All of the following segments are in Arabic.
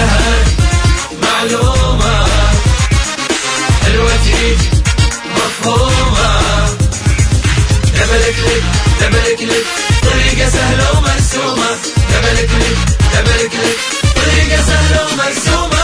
جهل معلومة حلوة تيجي مفهومة. دبل كليك دبل كليك طريقة سهلة ومرسومة. دبل كليك دبل كليك طريقة سهلة ومرسومة.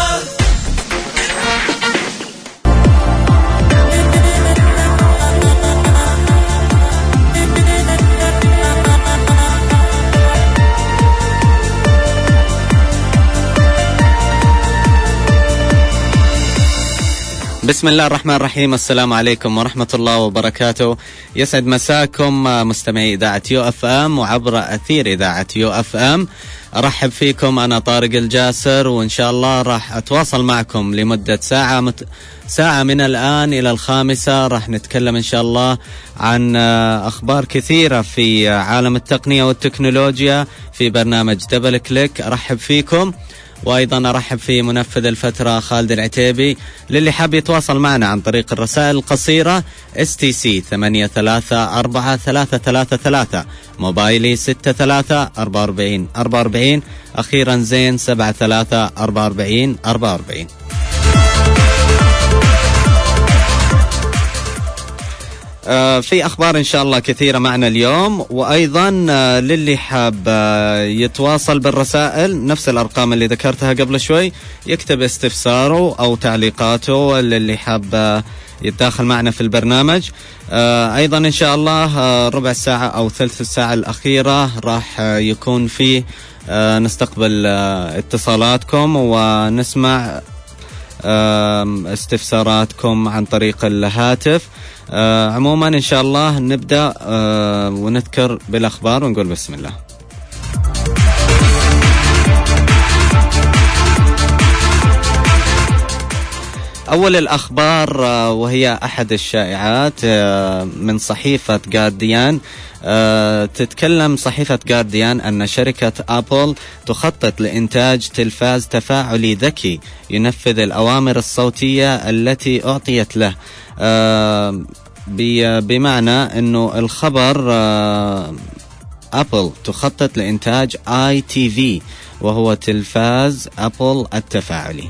بسم الله الرحمن الرحيم. السلام عليكم ورحمة الله وبركاته. يسعد مساكم مستمعي إذاعة يو اف ام وعبر أثير إذاعة يو اف ام. أرحب فيكم، أنا طارق الجاسر، وإن شاء الله راح أتواصل معكم لمدة ساعة من الآن إلى 5. راح نتكلم إن شاء الله عن أخبار كثيرة في عالم التقنية والتكنولوجيا في برنامج دبل كليك. أرحب فيكم، وأيضا أرحب في منفذ الفترة خالد العتيبي. للي حاب يتواصل معنا عن طريق الرسائل القصيرة STC 834333، موبايلي 634444، أخيرا زين 734444. في أخبار إن شاء الله كثيرة معنا اليوم، وأيضا للي حاب يتواصل بالرسائل نفس الأرقام اللي ذكرتها قبل شوي، يكتب استفساره أو تعليقاته للي حاب يتداخل معنا في البرنامج. أيضا إن شاء الله ربع ساعة أو ثلث الساعة الأخيرة راح يكون فيه نستقبل اتصالاتكم ونسمع استفساراتكم عن طريق الهاتف. عموما إن شاء الله نبدأ ونذكر بالأخبار ونقول بسم الله. أول الأخبار وهي أحد الشائعات من صحيفة جارديان. تتكلم صحيفة جارديان أن شركة أبل تخطط لإنتاج تلفاز تفاعلي ذكي ينفذ الأوامر الصوتية التي أعطيت له. بمعنى أنه الخبر أبل تخطط لإنتاج ITV وهو تلفاز أبل التفاعلي.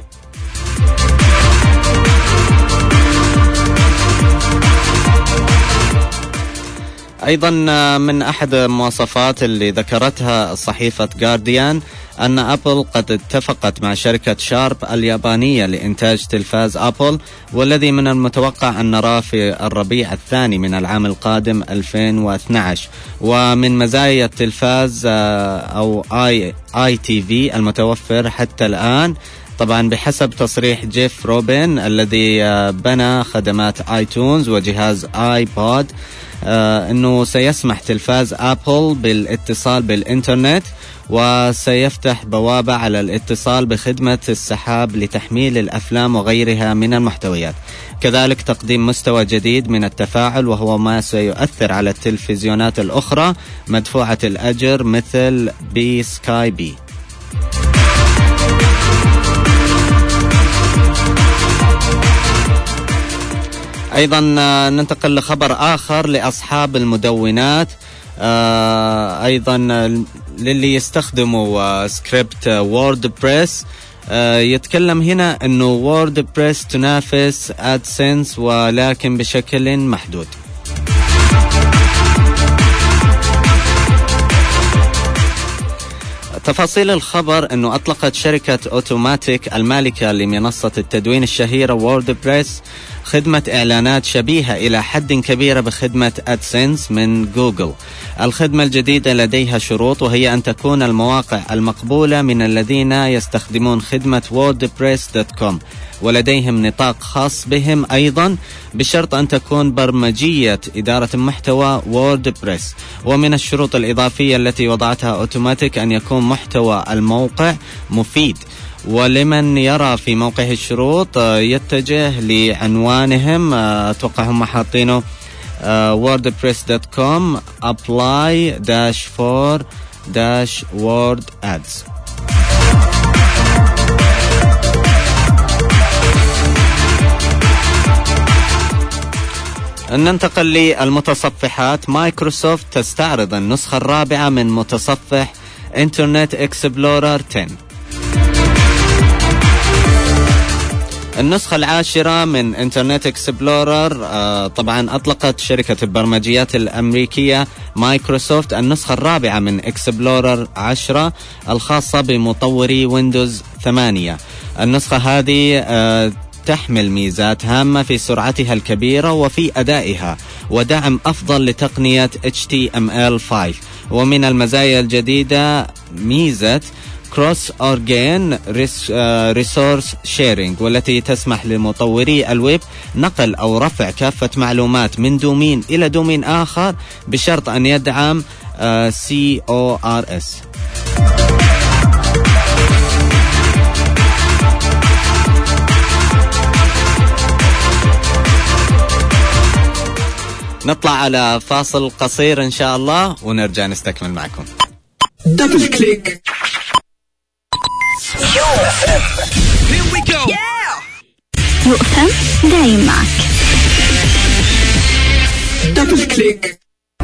أيضا من أحد المواصفات اللي ذكرتها صحيفة جارديان أن أبل قد اتفقت مع شركة شارب اليابانية لإنتاج تلفاز أبل، والذي من المتوقع أن نراه في الربيع الثاني من العام القادم 2012. ومن مزايا التلفاز أو ITV المتوفر حتى الآن، طبعا بحسب تصريح جيف روبن الذي بنى خدمات آيتونز وجهاز آيبود، أنه سيسمح تلفاز أبل بالاتصال بالإنترنت، وسيفتح بوابة على الاتصال بخدمة السحاب لتحميل الأفلام وغيرها من المحتويات. كذلك تقديم مستوى جديد من التفاعل، وهو ما سيؤثر على التلفزيونات الأخرى مدفوعة الأجر مثل سكاي بي. أيضا ننتقل لخبر آخر لأصحاب المدونات. أيضا للي يستخدموا سكريبت ووردبريس، يتكلم هنا أنه ووردبريس تنافس أدسنس ولكن بشكل محدود. تفاصيل الخبر أنه أطلقت شركة أوتوماتيك المالكة لمنصة التدوين الشهيرة ووردبريس خدمة إعلانات شبيهة إلى حد كبير بخدمة أدسنس من جوجل. الخدمة الجديدة لديها شروط، وهي أن تكون المواقع المقبولة من الذين يستخدمون خدمة wordpress.com، ولديهم نطاق خاص بهم أيضا، بشرط أن تكون برمجية إدارة محتوى ووردبريس. ومن الشروط الإضافية التي وضعتها أوتوماتيك أن يكون محتوى الموقع مفيد. ولمن يرى في موقعه الشروط يتجه لعنوانهم، أتوقع هم حاطينه wordpress.com apply-for-word ads. ننتقل للمتصفحات. مايكروسوفت تستعرض النسخة الرابعة من متصفح إنترنت إكسبلورر 10. النسخة العاشرة من انترنت اكسبلورر. طبعا أطلقت شركة البرمجيات الأمريكية مايكروسوفت النسخة الرابعة من اكسبلورر 10 الخاصة بمطوري ويندوز 8. النسخة هذه تحمل ميزات هامة في سرعتها الكبيرة وفي أدائها ودعم أفضل لتقنية HTML5. ومن المزايا الجديدة ميزة Cross Organ Resource Sharing، والتي تسمح لمطوري الويب نقل أو رفع كافة معلومات من دومين إلى دومين آخر بشرط أن يدعم CORS. نطلع على فاصل قصير إن شاء الله ونرجع نستكمل معكم. دبل كليك. يؤفم دايم معك. دبل كليك.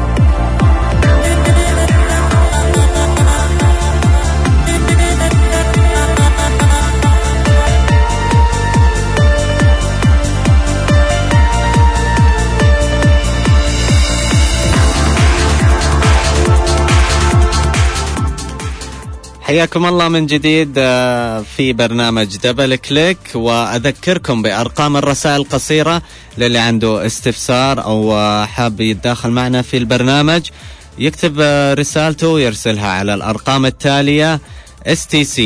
حياكم الله من جديد في برنامج دبل كليك، وأذكركم بأرقام الرسائل القصيرة للي عنده استفسار أو حاب يتداخل معنا في البرنامج. يكتب رسالته ويرسلها على الأرقام التالية: STC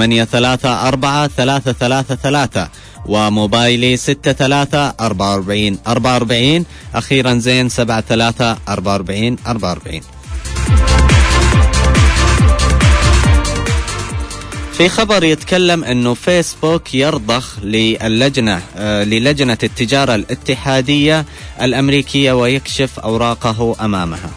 834333 وموبايلي 634444 أخيرا زين 734444. في خبر يتكلم أنه فيسبوك يرضخ للجنة التجارة الاتحادية الأمريكية ويكشف أوراقه أمامها.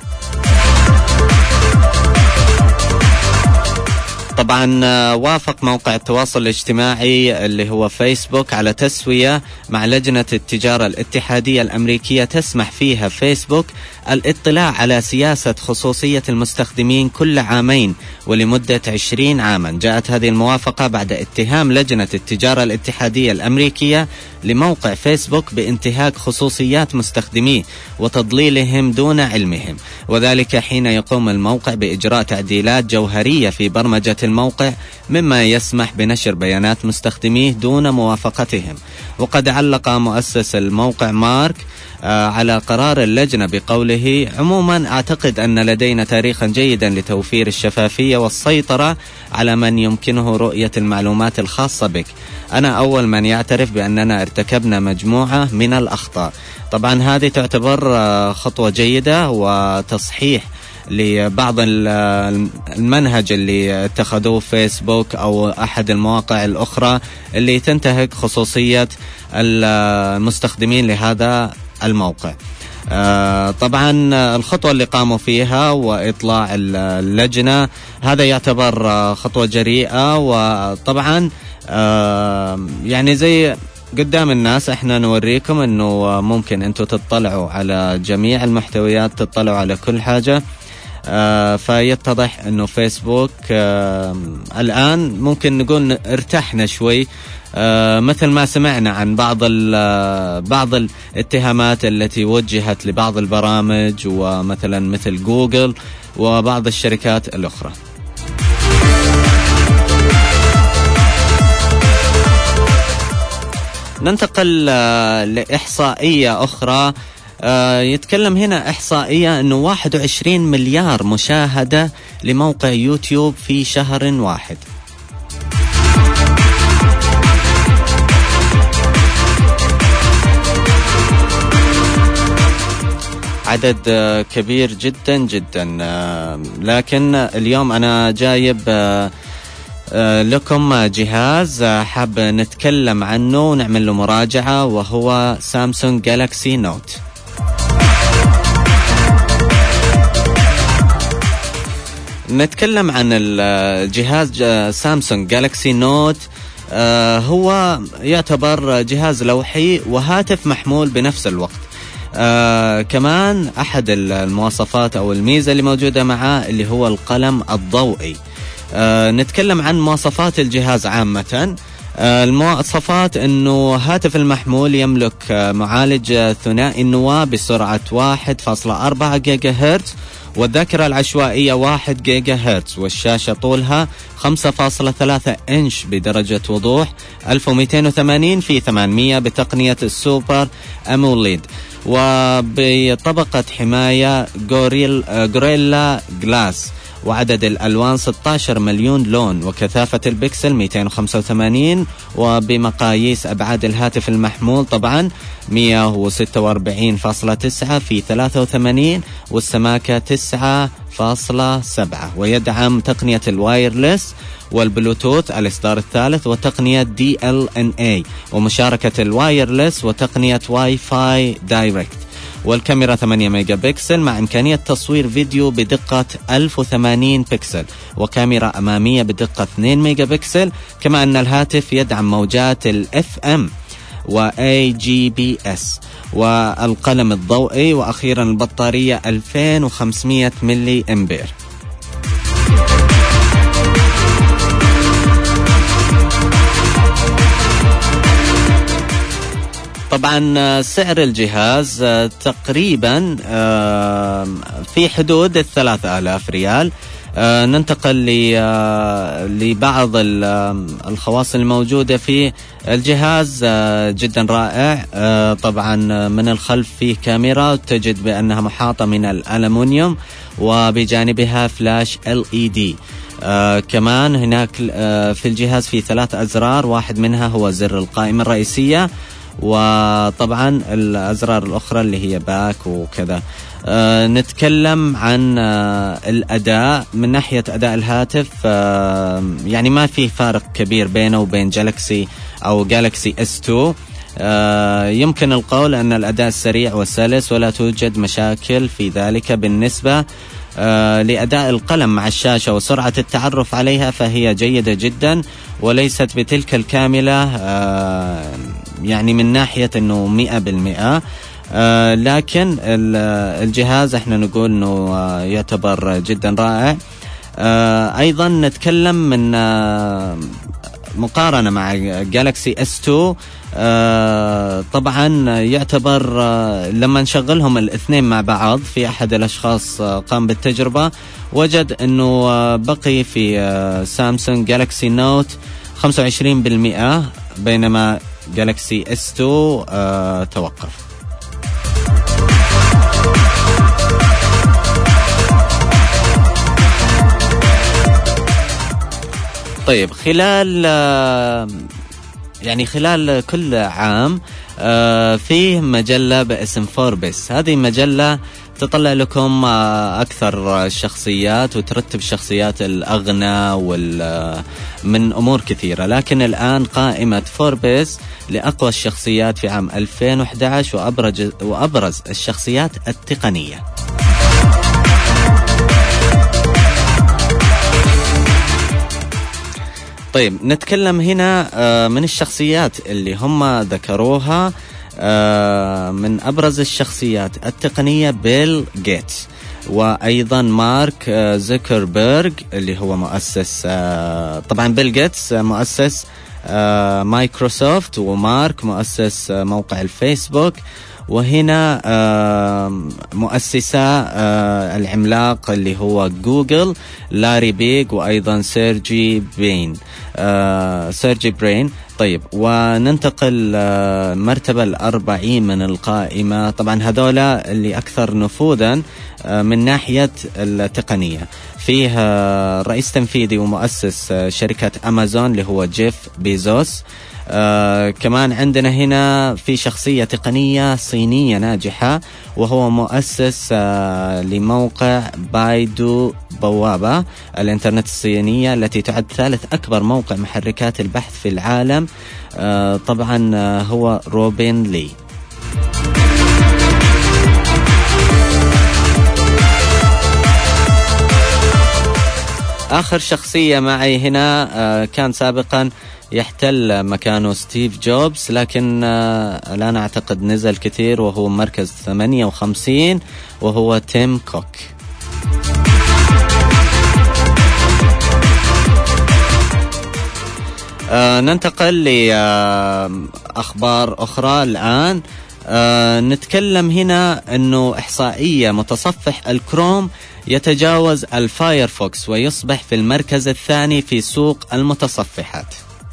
طبعا وافق موقع التواصل الاجتماعي اللي هو فيسبوك على تسوية مع لجنة التجارة الاتحادية الأمريكية تسمح فيها فيسبوك الاطلاع على سياسة خصوصية المستخدمين كل عامين ولمدة 20 عاما. جاءت هذه الموافقة بعد اتهام لجنة التجارة الاتحادية الأمريكية لموقع فيسبوك بانتهاك خصوصيات مستخدميه وتضليلهم دون علمهم، وذلك حين يقوم الموقع بإجراء تعديلات جوهرية في برمجة الموقع مما يسمح بنشر بيانات مستخدميه دون موافقتهم. وقد علق مؤسس الموقع مارك على قرار اللجنة بقوله: عموما أعتقد أن لدينا تاريخا جيدا لتوفير الشفافية والسيطرة على من يمكنه رؤية المعلومات الخاصة بك. أنا أول من يعترف بأننا ارتكبنا مجموعة من الأخطاء. طبعا هذه تعتبر خطوة جيدة وتصحيح لبعض المنهج اللي اتخذوه فيسبوك أو أحد المواقع الأخرى اللي تنتهك خصوصية المستخدمين لهذا الموقع. طبعا الخطوة اللي قاموا فيها وإطلاع اللجنة هذا يعتبر خطوة جريئة، وطبعا يعني زي قدام الناس احنا نوريكم انه ممكن انتوا تطلعوا على جميع المحتويات، تطلعوا على كل حاجة. فيتضح انه فيسبوك الان ممكن نقول ارتحنا شوي، مثل ما سمعنا عن بعض الاتهامات التي وجهت لبعض البرامج ومثلا مثل جوجل وبعض الشركات الأخرى. ننتقل لإحصائية أخرى. يتكلم هنا إحصائية أنه 21 مليار مشاهدة لموقع يوتيوب في شهر واحد. عدد كبير جدا جدا. لكن اليوم أنا جايب لكم جهاز حاب نتكلم عنه ونعمل له مراجعة، وهو سامسونج جالاكسي نوت. نتكلم عن الجهاز سامسونج جالاكسي نوت. هو يعتبر جهاز لوحي وهاتف محمول بنفس الوقت. كمان أحد المواصفات أو الميزة اللي موجودة معاه اللي هو القلم الضوئي. نتكلم عن مواصفات الجهاز عامة. المواصفات أنه هاتف المحمول يملك معالج ثنائي النواة بسرعة 1.4 جيجا هرتز، والذاكرة العشوائية 1 جيجا هرتز، والشاشة طولها 5.3 إنش بدرجة وضوح 1280 في 800 بتقنية السوبر أموليد، وبطبقة حماية غوريلا جلاس، وعدد الألوان 16 مليون لون، وكثافة البكسل 285، وبمقاييس أبعاد الهاتف المحمول طبعا 146.9 في 83، والسماكة 9.7، ويدعم تقنية الوايرلس والبلوتوث الإصدار الثالث وتقنية DLNA، ومشاركة الوايرلس وتقنية واي فاي دايركت، والكاميرا 8 ميجا بكسل مع إمكانية تصوير فيديو بدقة 1080 بكسل، وكاميرا أمامية بدقة 2 ميجا بكسل، كما أن الهاتف يدعم موجات ال FM و AGBS والقلم الضوئي، وأخيرا البطارية 2500 ملي أمبير. طبعا سعر الجهاز تقريبا في حدود 3000 ريال. ننتقل لبعض الخواص الموجودة في الجهاز. جدا رائع. طبعا من الخلف فيه كاميرا تجد بأنها محاطة من الألمنيوم، وبجانبها فلاش LED. كمان هناك في الجهاز في 3 أزرار، واحد منها هو زر القائمة الرئيسية، وطبعا الأزرار الأخرى اللي هي باك وكذا. نتكلم عن الأداء. من ناحية أداء الهاتف يعني ما في فارق كبير بينه وبين جالكسي أو جالكسي S2. يمكن القول أن الأداء سريع وسلس ولا توجد مشاكل في ذلك. بالنسبة لأداء القلم مع الشاشة وسرعة التعرف عليها فهي جيدة جدا، وليست بتلك الكاملة يعني من ناحية أنه 100%. لكن الجهاز احنا نقول أنه يعتبر جدا رائع. أيضا نتكلم من مقارنة مع جالكسي S2. طبعا يعتبر لما نشغلهم الاثنين مع بعض، في أحد الأشخاص قام بالتجربة وجد أنه بقي في سامسونج جالكسي نوت 25%، بينما جالكسي S2 توقف. طيب، خلال كل عام فيه مجلة باسم فوربس. هذه مجلة تطلع لكم أكثر الشخصيات وترتب الشخصيات الأغنى من أمور كثيرة. لكن الآن قائمة فوربس لأقوى الشخصيات في عام 2011 وأبرز الشخصيات التقنية. طيب، نتكلم هنا من الشخصيات اللي هم ذكروها. من أبرز الشخصيات التقنية بيل جيتس، وأيضا مارك زوكربيرغ اللي هو مؤسس طبعا بيل جيتس مؤسس مايكروسوفت، ومارك مؤسس موقع الفيسبوك، وهنا مؤسسة العملاق اللي هو جوجل لاري بيج، وأيضا سيرجي برين. طيب، وننتقل مرتبة 40 من القائمة. طبعا هذولا اللي أكثر نفوذا من ناحية التقنية. فيه رئيس تنفيذي ومؤسس شركة أمازون اللي هو جيف بيزوس. كمان عندنا هنا في شخصية تقنية صينية ناجحة، وهو مؤسس لموقع بايدو بوابة الإنترنت الصينية التي تعد ثالث أكبر موقع محركات البحث في العالم. طبعا هو روبن لي. آخر شخصية معي هنا كان سابقا يحتل مكانه ستيف جوبز، لكن الآن أعتقد نزل كثير، وهو مركز 58، وهو تيم كوك. ننتقل لأخبار أخرى الآن. نتكلم هنا أنه إحصائية متصفح الكروم يتجاوز الفايرفوكس ويصبح في المركز الثاني في سوق المتصفحات.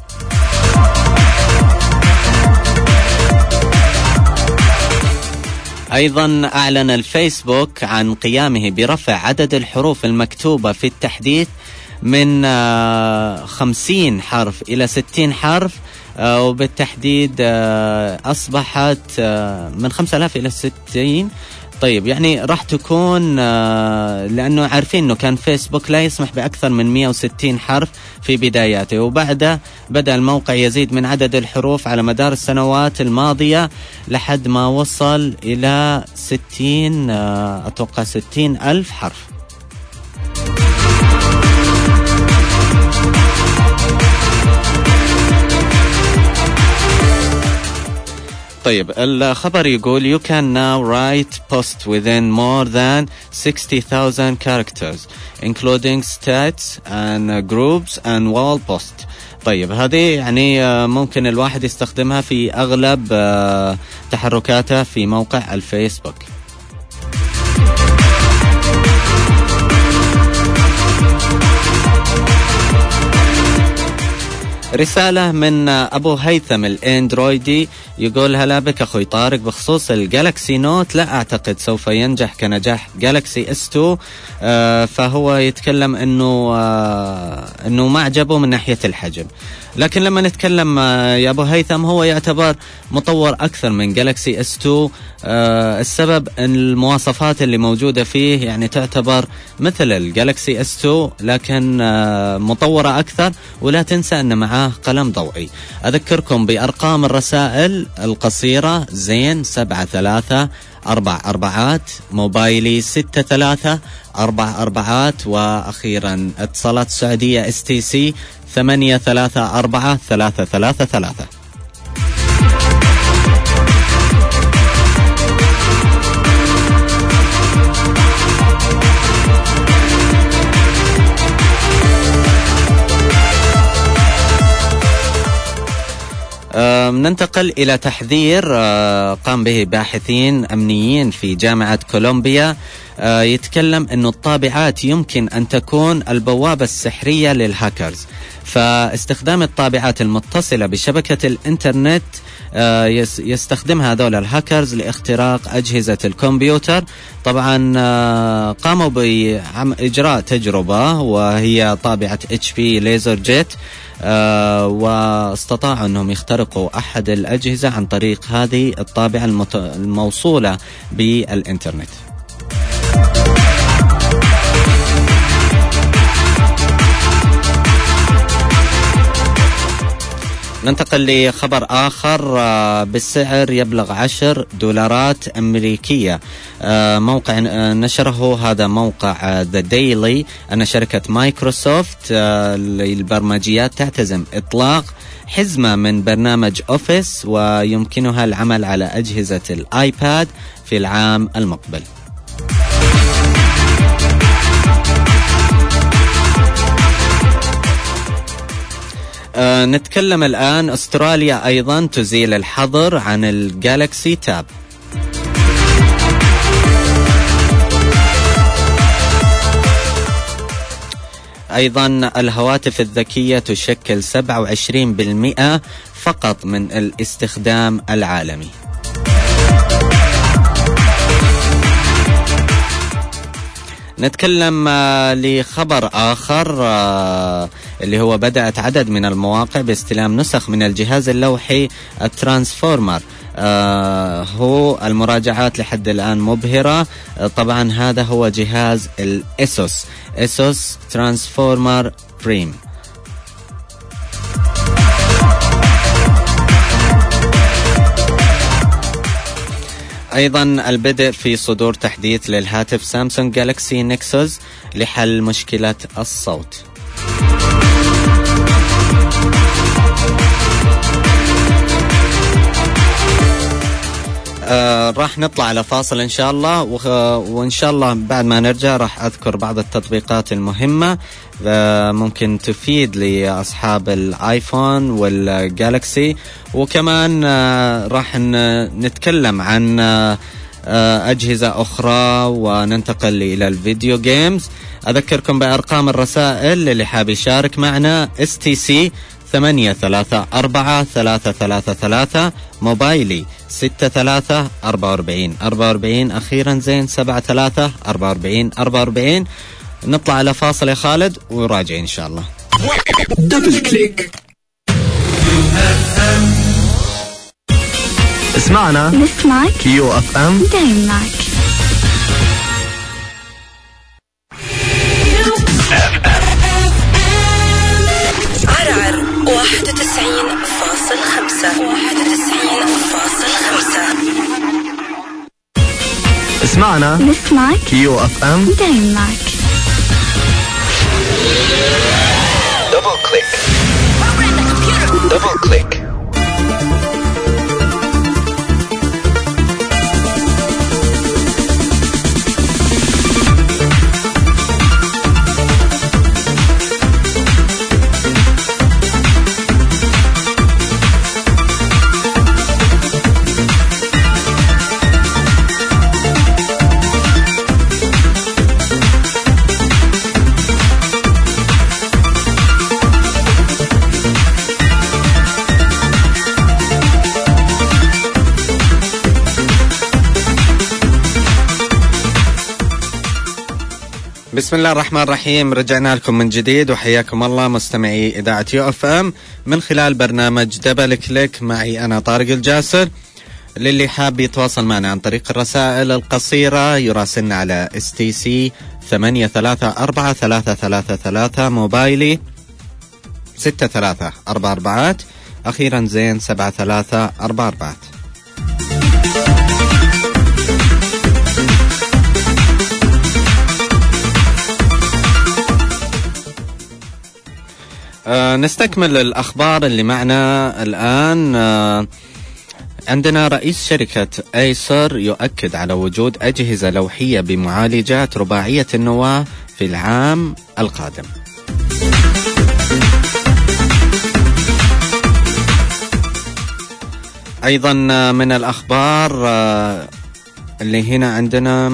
أيضا أعلن الفيسبوك عن قيامه برفع عدد الحروف المكتوبة في التحديث من 50 حرف إلى 60 حرف، وبالتحديد أصبحت من 5000 إلى 60. طيب يعني راح تكون لأنه عارفين أنه كان فيسبوك لا يسمح بأكثر من 160 حرف في بداياته، وبعد بدأ الموقع يزيد من عدد الحروف على مدار السنوات الماضية لحد ما وصل إلى 60 أتوقع 60,000 حرف. طيب الخبر يقول you can now write post within more than 60,000 characters including stats and groups and wall post. طيب هذه يعني ممكن الواحد يستخدمها في أغلب تحركاته في موقع الفيسبوك. رسالة من أبو هيثم الأندرويدي يقول هلا بك أخوي طارق، بخصوص الجالكسي نوت لا أعتقد سوف ينجح كنجاح جالكسي S2. فهو يتكلم أنه ما عجبه من ناحية الحجم، لكن لما نتكلم يا أبو هيثم هو يعتبر مطور أكثر من جالكسي S2. السبب أن المواصفات اللي موجودة فيه يعني تعتبر مثل الجالكسي S2 لكن مطورة أكثر. ولا تنسى أن معاه قلم ضوئي. أذكركم بأرقام الرسائل القصيرة: زين 7344، موبايلي 6344، وأخيرا اتصالات السعودية STC 834333. ننتقل إلى تحذير قام به باحثين أمنيين في جامعة كولومبيا. يتكلم أنه الطابعات يمكن أن تكون البوابة السحرية للهاكرز، فاستخدام الطابعات المتصلة بشبكة الإنترنت يستخدمها هذول الهاكرز لاختراق أجهزة الكمبيوتر. طبعا قاموا بإجراء تجربة وهي طابعة HP ليزر جيت، واستطاعوا أنهم يخترقوا أحد الأجهزة عن طريق هذه الطابعة الموصولة بالإنترنت. ننتقل لخبر آخر بالسعر يبلغ $10 أمريكية. موقع نشره هذا موقع The Daily أن شركة مايكروسوفت للبرمجيات تعتزم إطلاق حزمة من برنامج أوفيس ويمكنها العمل على أجهزة الآيباد في العام المقبل. نتكلم الآن. أستراليا أيضا تزيل الحظر عن الجالكسي تاب. أيضا الهواتف الذكية تشكل 27% فقط من الاستخدام العالمي. نتكلم لخبر آخر اللي هو بدأت عدد من المواقع باستلام نسخ من الجهاز اللوحي الترانسفورمر. هو المراجعات لحد الآن مبهرة. طبعا هذا هو جهاز الأسوس ترانسفورمر بريم. أيضا البدء في صدور تحديث للهاتف سامسونج جالكسي نيكسوس لحل مشكلة الصوت. راح نطلع على فاصل إن شاء الله، وإن شاء الله بعد ما نرجع راح أذكر بعض التطبيقات المهمة ممكن تفيد لأصحاب الآيفون والجالكسي، وكمان راح نتكلم عن أجهزة أخرى وننتقل إلى الفيديو جيمز. أذكركم بأرقام الرسائل اللي حاب يشارك معنا: STC 834-333، موبايلي 63-44-44، أخيرا زين 73-44-44. نطلع على فاصل يا خالد وراجعين إن شاء الله. دبل كليك. اسمعنا، نسمعك كيو اف ام، دايم معك. عرعر 91.5. اسمعنا، نسمعك كيو اف ام، دايم معك. دبل كليك. دبل كليك. بسم الله الرحمن الرحيم. رجعنا لكم من جديد وحياكم الله مستمعي إذاعة يو اف ام من خلال برنامج دبل كليك. معي أنا طارق الجاسر. للي حاب يتواصل معنا عن طريق الرسائل القصيرة يراسلنا على STC 834-333، موبايلي 63-44-44، أخيرا زين 73-44. نستكمل الأخبار اللي معنا الآن. عندنا رئيس شركة ايسر يؤكد على وجود أجهزة لوحية بمعالجات رباعية النواة في العام القادم. أيضا من الأخبار اللي هنا عندنا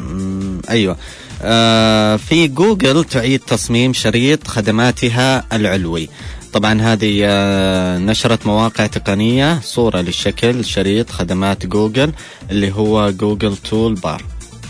في جوجل تعيد تصميم شريط خدماتها العلوي. طبعا هذه نشرت مواقع تقنية صورة للشكل شريط خدمات جوجل اللي هو جوجل تول بار.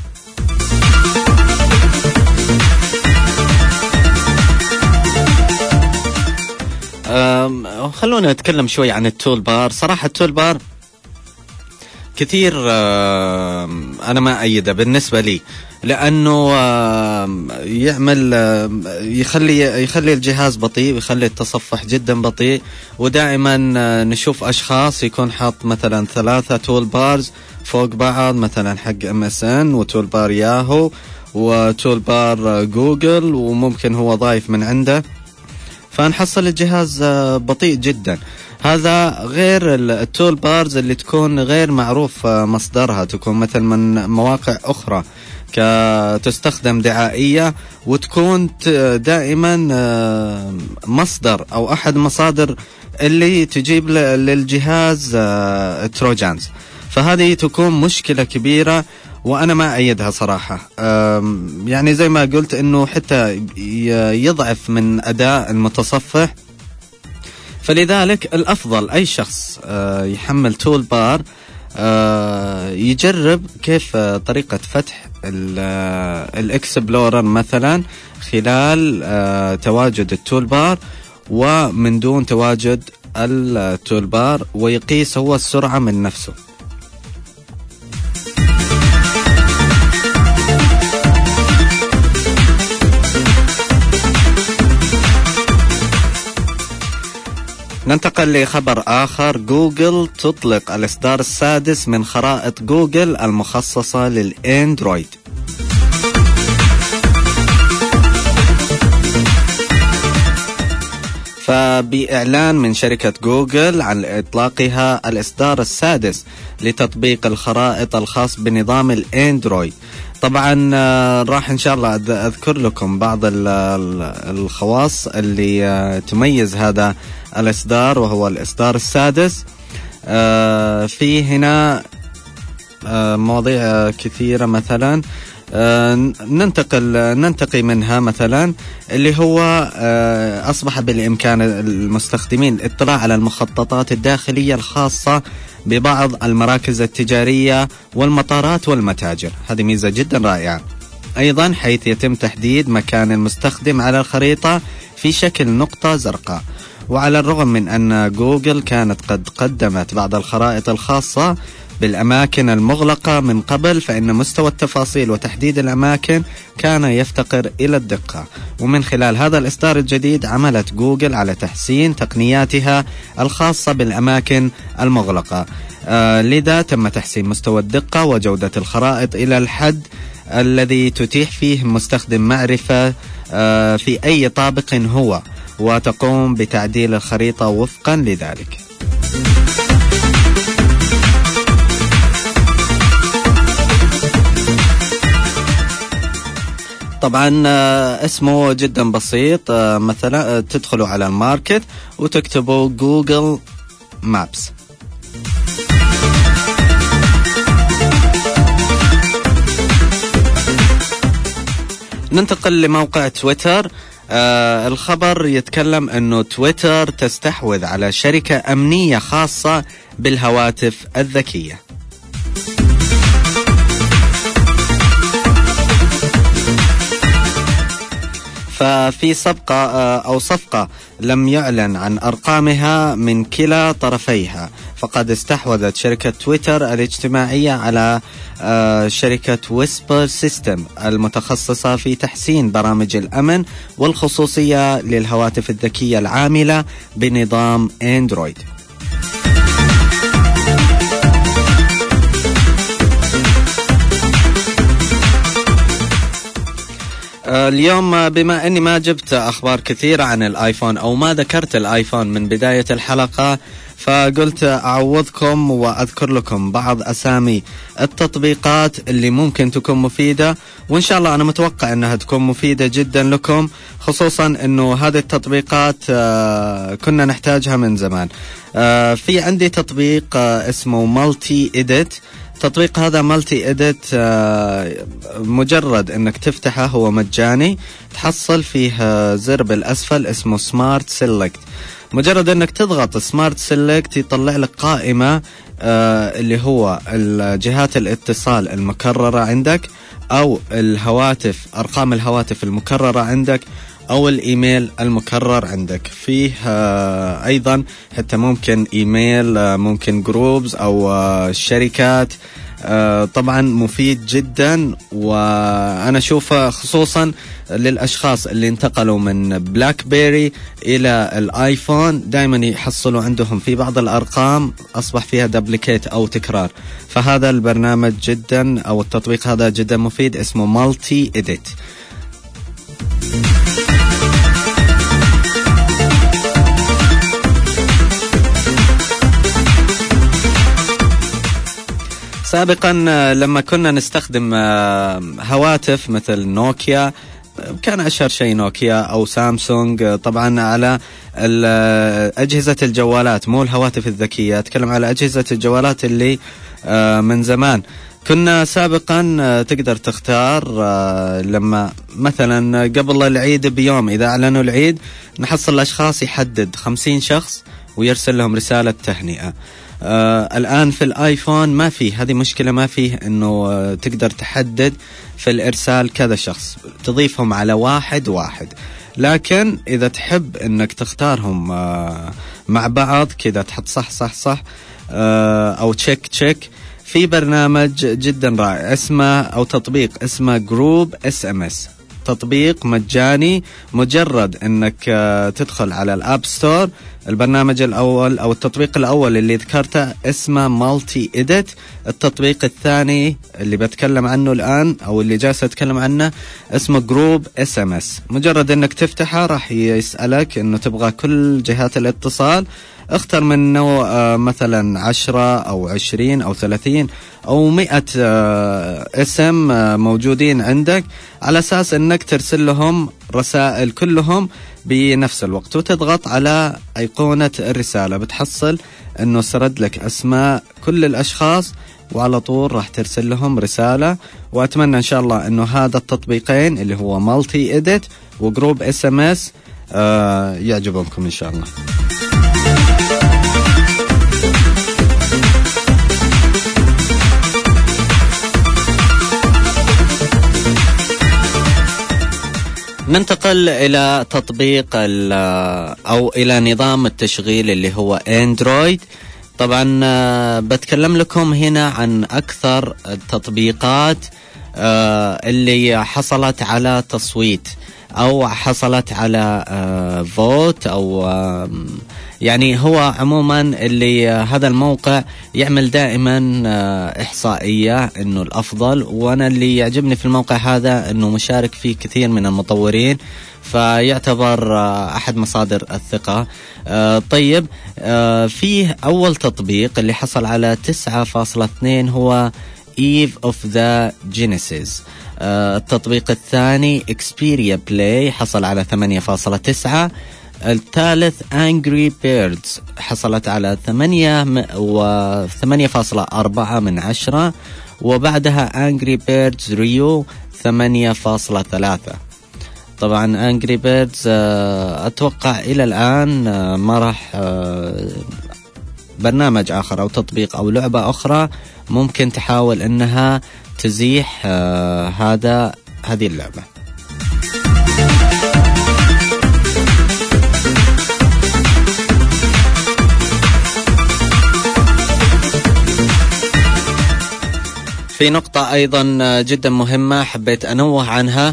خلونا نتكلم شوي عن التول بار. صراحة التول بار كثير أنا ما أيده بالنسبة لي، لأنه يعمل يخلي الجهاز بطيء ويخلي التصفح جدا بطيء. ودائما نشوف أشخاص يكون حاط مثلا 3 تول بارز فوق بعض، مثلا حق MSN وتول بار ياهو وتول بار جوجل، وممكن هو ضايف من عنده، فنحصل الجهاز بطيء جدا. هذا غير التول بارز اللي تكون غير معروف مصدرها، تكون مثل من مواقع أخرى تستخدم دعائية، وتكون دائما مصدر أو أحد مصادر اللي تجيب للجهاز تروجانز. فهذه تكون مشكلة كبيرة وأنا ما أيدها صراحة. يعني زي ما قلت إنه حتى يضعف من أداء المتصفح. فلذلك الأفضل أي شخص يحمل تول بار يجرب كيف طريقة فتح الإكسبلورر مثلا خلال تواجد التول بار ومن دون تواجد التول بار، ويقيس هو السرعة من نفسه. ننتقل لخبر آخر. جوجل تطلق الإصدار السادس من خرائط جوجل المخصصة للأندرويد. فبإعلان من شركة جوجل عن إطلاقها الإصدار السادس لتطبيق الخرائط الخاص بنظام الأندرويد. طبعا راح إن شاء الله أذكر لكم بعض الخواص اللي تميز هذا الإصدار، وهو الإصدار السادس. في هنا مواضيع كثيرة، مثلا ننتقي منها، مثلا اللي هو أصبح بالإمكان المستخدمين الاطلاع على المخططات الداخلية الخاصة ببعض المراكز التجارية والمطارات والمتاجر. هذه ميزة جدا رائعة. أيضا حيث يتم تحديد مكان المستخدم على الخريطة في شكل نقطة زرقاء. وعلى الرغم من أن جوجل كانت قد قدمت بعض الخرائط الخاصة بالأماكن المغلقة من قبل، فإن مستوى التفاصيل وتحديد الأماكن كان يفتقر إلى الدقة. ومن خلال هذا الإصدار الجديد عملت جوجل على تحسين تقنياتها الخاصة بالأماكن المغلقة، لذا تم تحسين مستوى الدقة وجودة الخرائط إلى الحد الذي تتيح فيه المستخدم معرفة في أي طابق هو، وتقوم بتعديل الخريطة وفقا لذلك. طبعا اسمه جدا بسيط، مثلا تدخلوا على الماركت وتكتبوا جوجل مابس. ننتقل لموقع تويتر. الخبر يتكلم أنه تويتر تستحوذ على شركة أمنية خاصة بالهواتف الذكية. ففي صفقة لم يعلن عن أرقامها من كلا طرفيها، فقد استحوذت شركة تويتر الاجتماعية على شركة ويسبر سيستم المتخصصة في تحسين برامج الأمن والخصوصية للهواتف الذكية العاملة بنظام أندرويد. اليوم بما أني ما جبت أخبار كثيرة عن الآيفون أو ما ذكرت الآيفون من بداية الحلقة، فقلت أعوضكم وأذكر لكم بعض أسامي التطبيقات اللي ممكن تكون مفيدة، وإن شاء الله أنا متوقع أنها تكون مفيدة جدا لكم، خصوصا أنه هذه التطبيقات كنا نحتاجها من زمان. في عندي تطبيق اسمه مالتي إيديت. التطبيق هذا مالتي إيديت مجرد أنك تفتحه، هو مجاني، تحصل فيه زر بالأسفل اسمه سمارت سيلكت. مجرد أنك تضغط سمارت سيلكت يطلع لك قائمة اللي هو الجهات الاتصال المكررة عندك، أو الهواتف، أرقام الهواتف المكررة عندك، أو الإيميل المكرر عندك. فيه أيضا حتى ممكن إيميل، ممكن جروبز أو شركات. طبعا مفيد جدا، وأنا أشوفه خصوصا للأشخاص اللي انتقلوا من بلاك بيري إلى الآيفون، دائما يحصلوا عندهم في بعض الأرقام أصبح فيها دبليكيت أو تكرار. فهذا البرنامج جدا، أو التطبيق هذا جدا مفيد، اسمه مالتي إيديت. سابقا لما كنا نستخدم هواتف مثل نوكيا، كان أشهر شيء نوكيا أو سامسونج، طبعا على أجهزة الجوالات، مو الهواتف الذكية، أتكلم على أجهزة الجوالات اللي من زمان. كنا سابقا تقدر تختار لما مثلا قبل العيد بيوم إذا أعلنوا العيد، نحصل الأشخاص يحدد 50 شخص ويرسل لهم رسالة تهنئة. الآن في الآيفون ما فيه هذه مشكلة، ما فيه أنه تقدر تحدد في الإرسال كذا شخص، تضيفهم على واحد واحد. لكن إذا تحب أنك تختارهم مع بعض كذا، تحط صح صح صح أو تشيك تشيك، في برنامج جدا رائع اسمه، أو تطبيق اسمه جروب SMS. تطبيق مجاني، مجرد أنك تدخل على الأب ستور. البرنامج الأول أو التطبيق الأول اللي ذكرته اسمه مالتي إيديت. التطبيق الثاني اللي بتكلم عنه الآن أو اللي جالس أتكلم عنه اسمه جروب SMS. مجرد أنك تفتحه راح يسألك أنه تبغى كل جهات الاتصال، اختر منه مثلا 10 أو 20 أو 30 أو 100 اسم موجودين عندك، على أساس أنك ترسل لهم رسائل كلهم بنفس الوقت، وتضغط على أيقونة الرسالة بتحصل أنه سرد لك أسماء كل الأشخاص، وعلى طول راح ترسل لهم رسالة. وأتمنى إن شاء الله أنه هذا التطبيقين اللي هو مالتي إيديت وجروب SMS يعجبونكم إن شاء الله. ننتقل إلى تطبيق أو إلى نظام التشغيل اللي هو أندرويد. طبعا بتكلم لكم هنا عن أكثر التطبيقات اللي حصلت على تصويت أو حصلت على فوت، أو يعني هو عموما اللي هذا الموقع يعمل دائما إحصائية إنه الأفضل، وأنا اللي يعجبني في الموقع هذا إنه مشارك فيه كثير من المطورين، فيعتبر أحد مصادر الثقة. طيب فيه أول تطبيق اللي حصل على 9.2 هو Eve of the Genesis. التطبيق الثاني Xperia Play حصل على 8.9. الثالث Angry Birds حصلت على 8.4 من 10. وبعدها Angry Birds Rio 8.3. طبعا Angry Birds أتوقع إلى الآن ما راح برنامج آخر أو تطبيق أو لعبة أخرى ممكن تحاول أنها تزيح هذه اللعبة. في نقطة أيضا جدا مهمة حبيت أنوه عنها.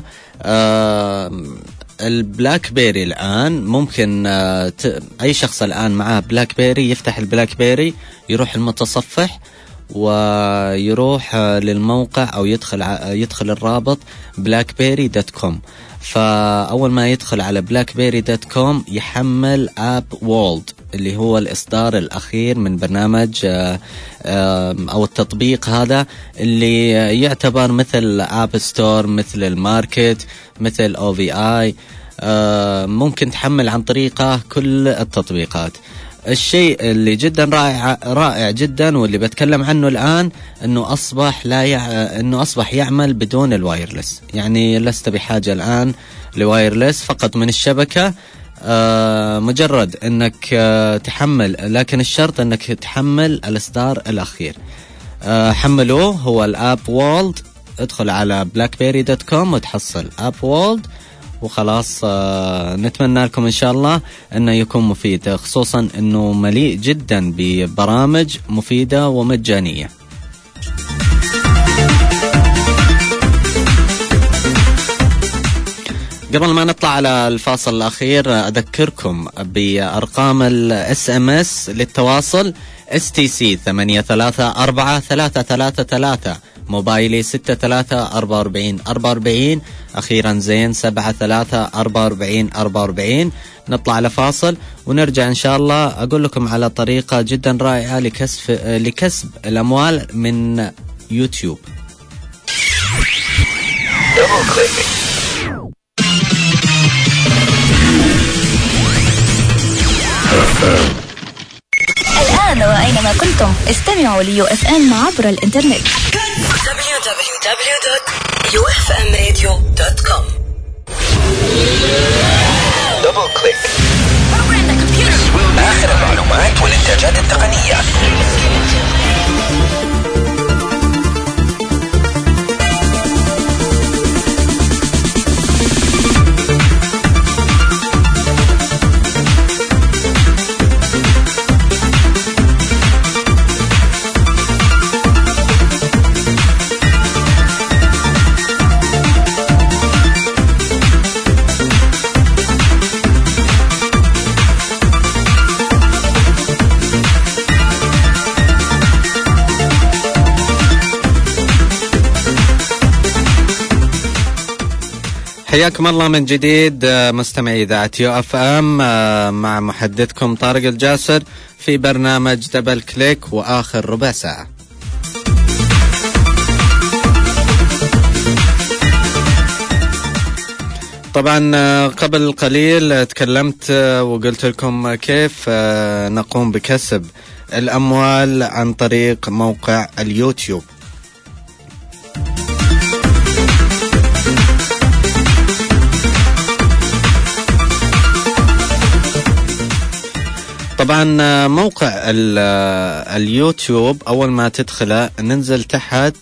البلاك بيري الآن ممكن أي شخص الآن معه بلاك بيري يفتح البلاك بيري، يروح المتصفح ويروح للموقع أو يدخل الرابط blackberry.com. فأول ما يدخل على blackberry.com يحمل آب وولد اللي هو الإصدار الأخير من برنامج أو التطبيق هذا، اللي يعتبر مثل آب ستور، مثل الماركت، مثل OVI. ممكن تحمل عن طريقه كل التطبيقات. الشيء اللي جدا رائع جدا واللي بتكلم عنه الآن انه اصبح يعمل بدون الوايرلس، يعني لست بحاجة الآن لوايرلس، فقط من الشبكة. مجرد انك تحمل، لكن الشرط انك تحمل الإصدار الأخير. حملوه، هو الآب وولد. ادخل على blackberry.com وتحصل آب وولد وخلاص. نتمنى لكم إن شاء الله أنه يكون مفيد، خصوصا أنه مليء جدا ببرامج مفيدة ومجانية. قبل ما نطلع على الفاصل الأخير أذكركم بأرقام SMS للتواصل: STC 834333، موبايلي 634444، أخيرا زين 734444. نطلع على فاصل ونرجع إن شاء الله. أقول لكم على طريقة جدا رائعة لكسب الأموال من يوتيوب. الآن وأينما كنتم استمعوا ليو اف ام عبر الإنترنت www.ufmradio.com. Double click. آخر المعلومات والإنتاجات التقنية. حياكم الله من جديد مستمعي إذاعة UFM مع محدثكم طارق الجاسر في برنامج دبل كليك وآخر ربع ساعة. طبعا قبل قليل تكلمت وقلت لكم كيف نقوم بكسب الأموال عن طريق موقع اليوتيوب. طبعا موقع اليوتيوب أول ما تدخله ننزل تحت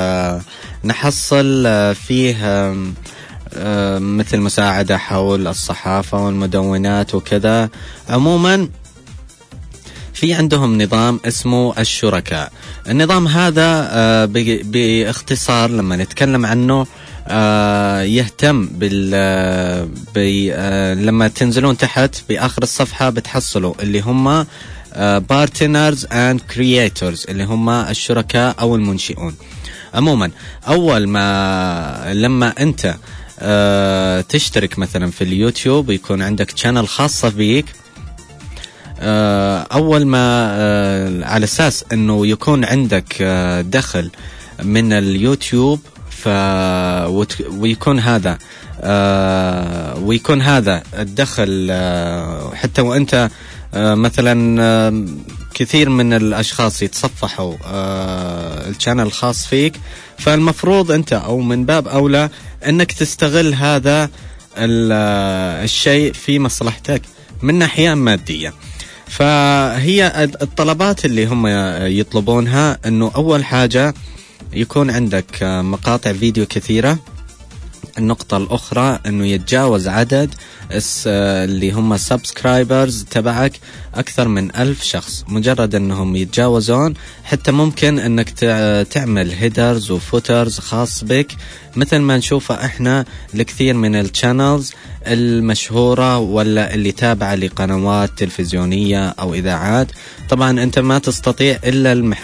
نحصل فيه مثل مساعدة حول الصحافة والمدونات وكذا. عموما في عندهم نظام اسمه الشركاء. النظام هذا باختصار لما نتكلم عنه يهتم لما تنزلون تحت بآخر الصفحة بتحصلوا اللي هم partners and creators اللي هم الشركاء أو المنشئون. عموما أول ما لما أنت تشترك مثلا في اليوتيوب يكون عندك channel خاصة بيك، أول ما على أساس أنه يكون عندك دخل من اليوتيوب ويكون هذا الدخل حتى وأنت مثلا كثير من الأشخاص يتصفحوا الشانل الخاص فيك، فالمفروض أنت أو من باب أولى أنك تستغل هذا الشيء في مصلحتك من ناحية مادية. فهي الطلبات اللي هم يطلبونها أنه أول حاجة يكون عندك مقاطع فيديو كثيرة. النقطة الأخرى أنه يتجاوز عدد اللي هم سبسكرايبرز تبعك أكثر من 1000 شخص. مجرد أنهم يتجاوزون حتى ممكن أنك تعمل هيدرز وفوترز خاص بك مثل ما نشوفه إحنا لكثير من الشانلز المشهورة ولا اللي تابعة لقنوات تلفزيونية أو إذاعات. طبعا أنت ما تستطيع إلا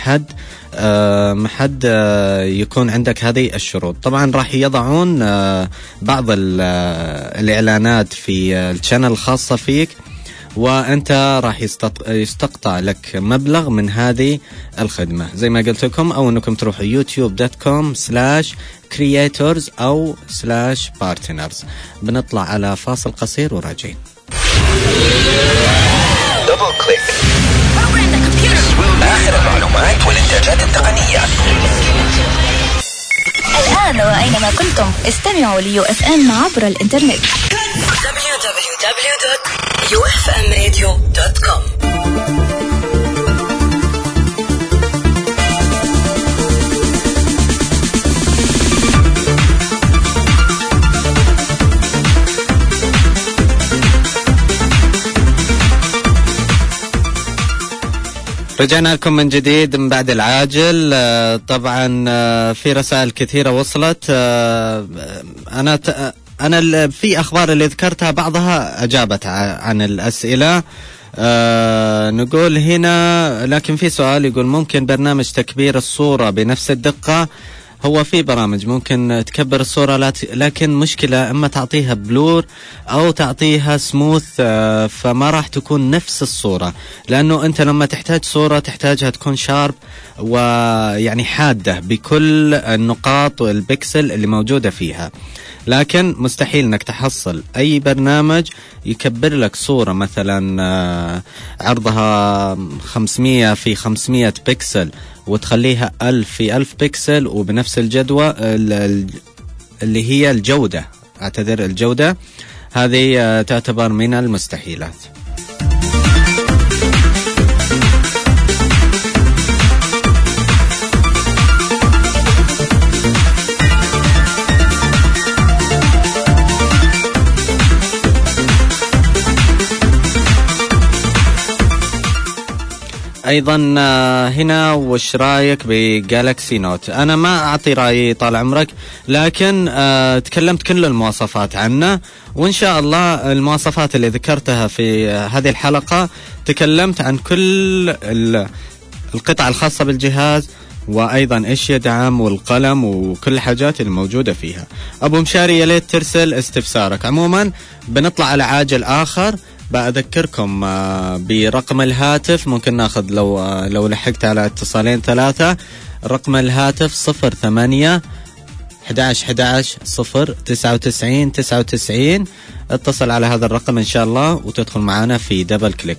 محد يكون عندك هذه الشروط. طبعا راح يضعون بعض الإعلانات في الشانل الخاصة فيك، وأنت راح يستقطع لك مبلغ من هذه الخدمة زي ما قلت لكم، أو أنكم تروحوا youtube.com/creators أو /partners. بنطلع على فاصل قصير وراجعين. دبل كليك، آخر المعلومات والإنتاجات التقنية. الآن وأينما كنتم استمعوا لUFM عبر الإنترنت www.ufmradio.com. رجعنا لكم من جديد من بعد العاجل. طبعا في رسائل كثيرة وصلت. أنا في أخبار اللي ذكرتها بعضها أجابت عن الأسئلة. نقول هنا لكن في سؤال يقول ممكن برنامج تكبير الصورة بنفس الدقة؟ هو في برامج ممكن تكبر الصورة لكن مشكلة إما تعطيها بلور أو تعطيها سموث، فما راح تكون نفس الصورة، لأنه أنت لما تحتاج صورة تحتاجها تكون شارب ويعني حادة بكل النقاط والبكسل اللي موجودة فيها. لكن مستحيل انك تحصل اي برنامج يكبر لك صورة مثلا عرضها 500 في 500 بكسل وتخليها 1000 في 1000 بكسل وبنفس الجدوى اللي هي الجودة. اعتذر، الجودة هذه تعتبر من المستحيلات. ايضا هنا وش رايك بجالكسي نوت؟ انا ما اعطي رايي طال عمرك، لكن تكلمت كل المواصفات عنه، وان شاء الله المواصفات اللي ذكرتها في هذه الحلقة تكلمت عن كل القطع الخاصة بالجهاز وأيضا إيش يدعم والقلم وكل الحاجات الموجودة فيها. أبو مشاري يا ليت ترسل استفسارك. عموما بنطلع على عاجل آخر، بأذكركم برقم الهاتف، ممكن ناخذ لو لحقت على اتصالين 3. رقم الهاتف 08 11 0 99 اتصل على هذا الرقم إن شاء الله وتدخل معنا في دبل كليك.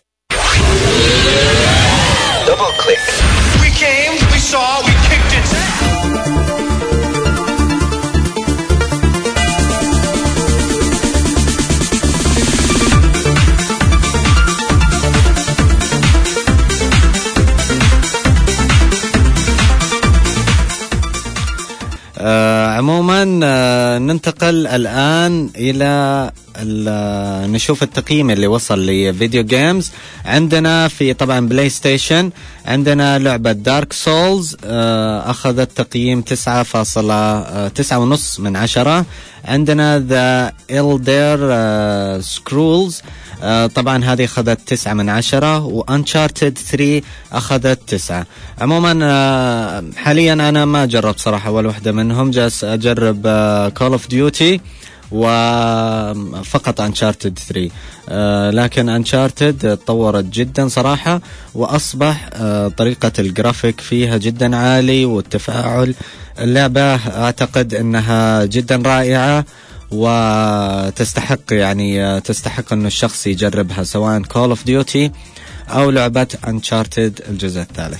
Double click. We came, we saw, we kicked it down. عموما ننتقل الآن إلى نشوف التقييم اللي وصل لفيديو جيمز. عندنا في طبعا بلاي ستيشن عندنا لعبة دارك سولز أخذت تقييم 9.9.5 من 10. عندنا ذا إلدر سكرولز طبعا هذه أخذت 9 من 10. وأنشارتد 3 أخذت 9. عموما حاليا أنا ما جربت صراحة ولا واحدة منهم، جالس أجرب كول اوف ديوتي وفقط أنشارتد 3. لكن أنشارتد تطورت جدا صراحة، وأصبح طريقة الجرافيك فيها جدا عالي، والتفاعل اللعبة أعتقد أنها جدا رائعة وتستحق يعني تستحق أنه الشخص يجربها، سواء كول اوف ديوتي أو لعبة أنشارتد الجزء الثالث.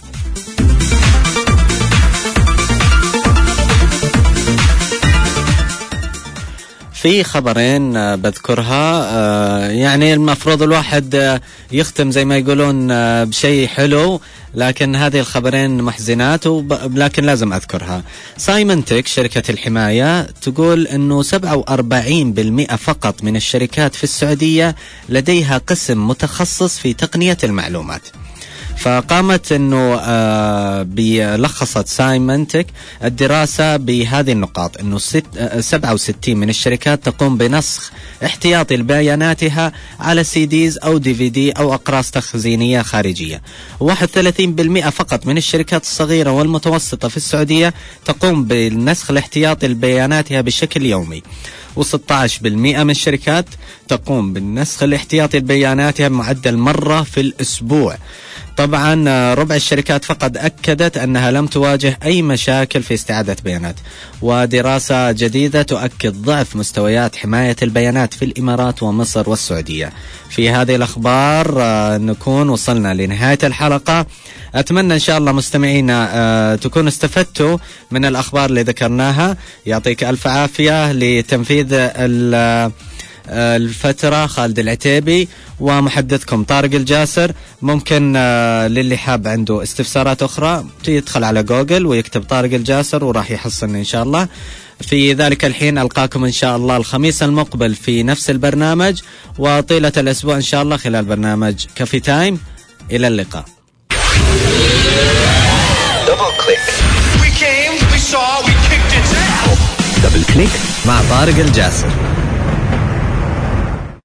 في خبرين بذكرها، يعني المفروض الواحد يختم زي ما يقولون بشيء حلو، لكن هذه الخبرين محزنات لكن لازم أذكرها. سايمنتك شركة الحماية تقول أنه 47% فقط من الشركات في السعودية لديها قسم متخصص في تقنية المعلومات. فقامت أنه بلخصت سايمنتك الدراسة بهذه النقاط، أنه 67 من الشركات تقوم بنسخ احتياطي لبياناتها على CDs أو DVD أو أقراص تخزينية خارجية. 31% فقط من الشركات الصغيرة والمتوسطة في السعودية تقوم بالنسخ الاحتياطي لبياناتها بشكل يومي. و16% من الشركات تقوم بالنسخ الاحتياطي لبياناتها بمعدل مرة في الأسبوع. طبعا ربع الشركات فقط أكدت أنها لم تواجه أي مشاكل في استعادة بيانات. ودراسة جديدة تؤكد ضعف مستويات حماية البيانات في الإمارات ومصر والسعودية. في هذه الأخبار نكون وصلنا لنهاية الحلقة. أتمنى إن شاء الله مستمعينا تكونوا استفدتوا من الأخبار اللي ذكرناها. يعطيك ألف عافية. لتنفيذ الفترة خالد العتيبي ومحدثكم طارق الجاسر. ممكن للي حاب عنده استفسارات أخرى يدخل على جوجل ويكتب طارق الجاسر وراح يحصلني إن شاء الله. في ذلك الحين ألقاكم إن شاء الله الخميس المقبل في نفس البرنامج، وطيلة الأسبوع إن شاء الله خلال برنامج كافي تايم. إلى اللقاء. We came, we saw, we kicked it down. دبل كليك مع طارق الجاسر.